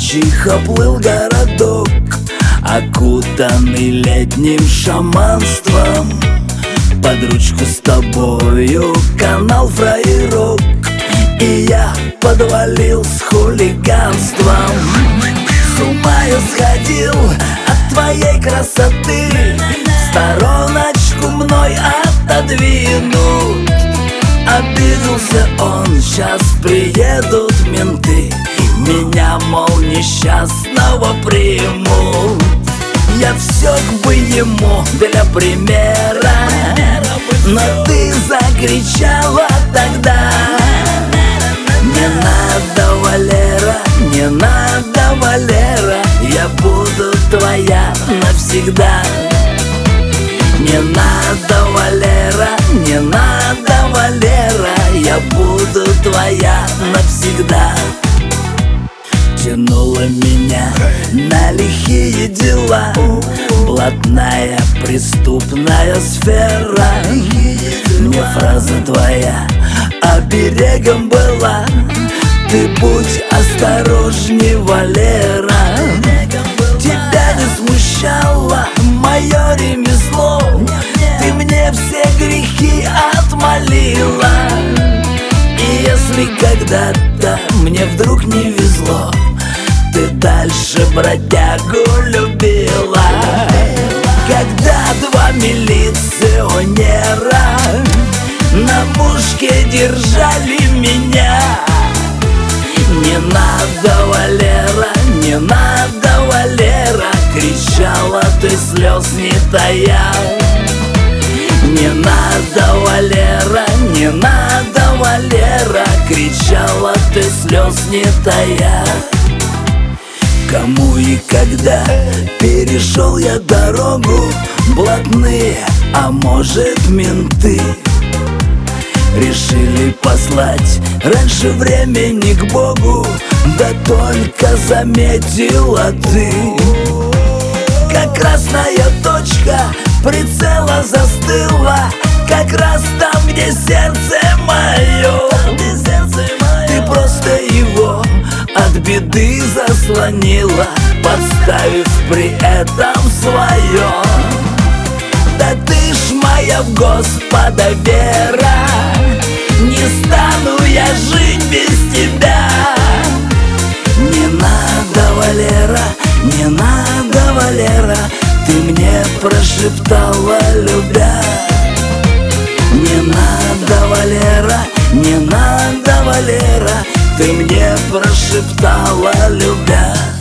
Тихо плыл городок, окутанный летним шаманством. Под ручку с тобою канал Фраерок, и я подвалил с хулиганством. С ума я сходил от твоей красоты, в стороночку мной отодвинут. Обиделся он, сейчас приедут менты, меня, мол, несчастного примут. Я всёк бы ему для примера, но ты закричала тогда: не надо, Валера, не надо, Валера, я буду твоя навсегда. Не надо, Валера, не надо, Валера, я буду твоя навсегда. Тянула меня на лихие дела, блатная преступная сфера. Мне фраза твоя оберегом была: ты будь осторожней, Валера. Тебя не смущало мое ремесло, ты мне все грехи отмолила. И если когда-то мне вдруг не везло, ты дальше бродягу любила. Когда два милиционера на мушке держали меня: не надо, Валера, не надо, Валера, кричала ты слез не тая. Не надо, Валера, не надо, Валера, кричала ты слез не тая. Кому и когда перешел я дорогу, блатные, а может менты, решили послать раньше времени к Богу, да только заметила ты. Как красная точка прицела застыла, как раз там, где сердце мое. Ты просто его от беды заслонила, подставив при этом свое. Да ты ж моя в Господа вера, не стану я жить без тебя. Не надо, Валера, не надо, Валера, ты мне прошептала, любя. Не надо, Валера, не надо, Валера, ты мне прошептала, любя.